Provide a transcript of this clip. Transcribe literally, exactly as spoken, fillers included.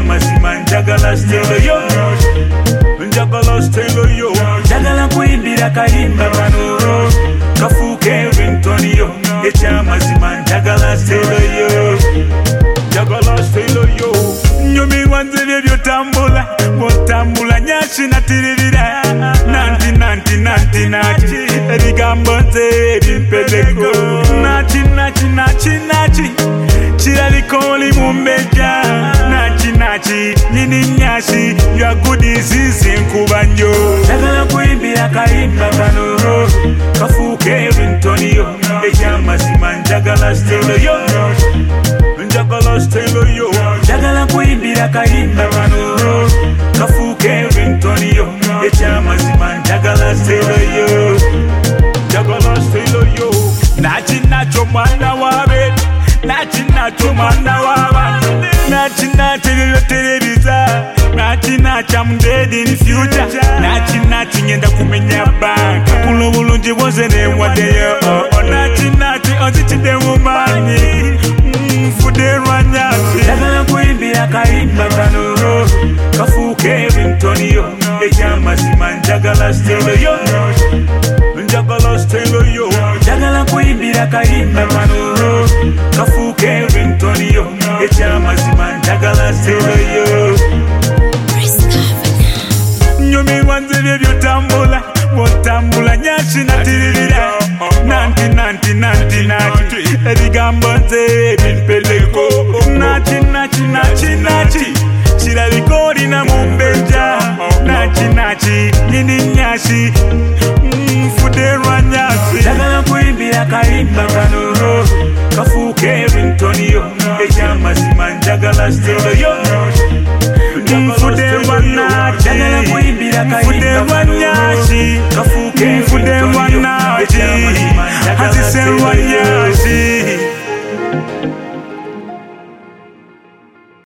ekyamazima njagala stelo yo njagala stelo yo njagala kuyimbira kayimba kano kafuuke ringtone yo ekyamazima njagala stelo yo njagala stelo yo nyumirwa nze byotambula bwotambula nyaki natiririra nanti nanti nanti naki ebigambo nze ebimpezeko naki naki naki naki kirabika oli mu mbejja naki naki nini nyasi yagudizizi nkuba nnyo njagala kuyimbira kayimba kano kafuuke ringtone yo ekyamazima njagala stelo yo njagala stelo yo njagala kuyimbira kayimba kano kafuuke ringtone yo ekyamazima njagala stelo yo njagala stelo yo naki nakyo mwana wabe naki nakyo mwana w'abantu naki nakyo byotereriza naki nakyo I'm dead in future naki nakyo ngenda kumenya banka kulo bulungi bwose newaddeyo naki nakyo onzitidde mu maanyi nfudde lwanyasi njagala kuyimbira kayimba kano kafuuke ringtone yo ekyamazima njagala stelo yo njagala stelo yo njagala kuyimbira kayimba kano kafuuke ringtone yo ekyamazima njagala stelo yo nyumirwa nze byotambula bwotambula nyaki natiririra nanti nanti nanti nati ebigambo nze ebimpeleko naki naki naki naki kirabika olina mu mbejja naki naki nini nyasi nfudde lwanyasi njagala kuyimbira kayimba kano kafuuke ringtone yo ekyamazima njagala stelo yo nfudde lwanaki nfudde lwanyasi kafuuke nfudde lwanaki azise lwanyasi